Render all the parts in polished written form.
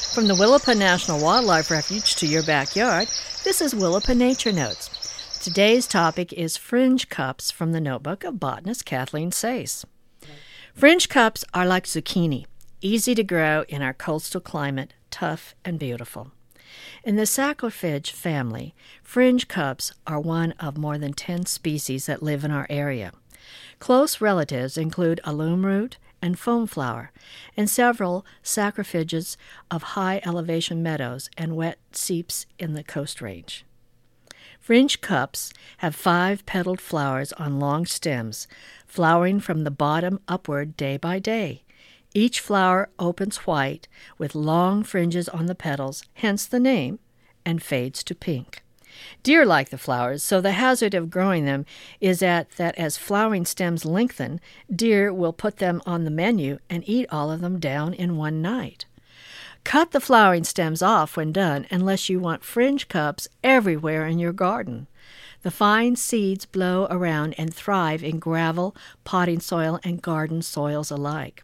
From the Willapa National Wildlife Refuge to your backyard, this is Willapa Nature Notes. Today's topic is fringe cups from the notebook of botanist Kathleen Sayce. Fringe cups are like zucchini, easy to grow in our coastal climate, tough and beautiful. In the saxifrage family, fringe cups are one of more than 10 species that live in our area. Close relatives include alum root and foam flower, and several saxifrages of high elevation meadows and wet seeps in the Coast Range. Fringe cups have 5-petaled flowers on long stems, flowering from the bottom upward day by day. Each flower opens white with long fringes on the petals, hence the name, and fades to pink. Deer like the flowers, so the hazard of growing them is that as flowering stems lengthen, deer will put them on the menu and eat all of them down in one night. Cut the flowering stems off when done unless you want fringe cups everywhere in your garden. The fine seeds blow around and thrive in gravel, potting soil, and garden soils alike.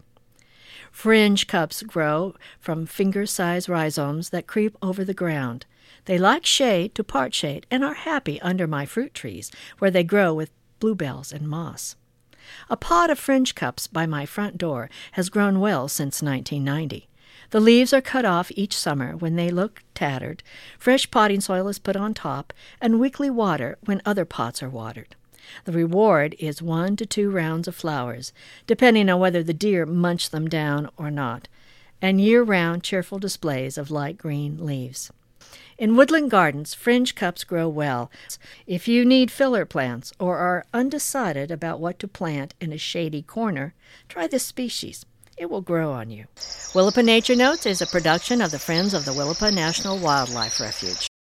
Fringe cups grow from finger-sized rhizomes that creep over the ground. They like shade to part shade and are happy under my fruit trees, where they grow with bluebells and moss. A pot of fringe cups by my front door has grown well since 1990. The leaves are cut off each summer when they look tattered, fresh potting soil is put on top, and weekly water when other pots are watered. The reward is 1 to 2 rounds of flowers, depending on whether the deer munch them down or not, and year-round cheerful displays of light green leaves. In woodland gardens, fringe cups grow well. If you need filler plants or are undecided about what to plant in a shady corner, try this species. It will grow on you. Willapa Nature Notes is a production of the Friends of the Willapa National Wildlife Refuge.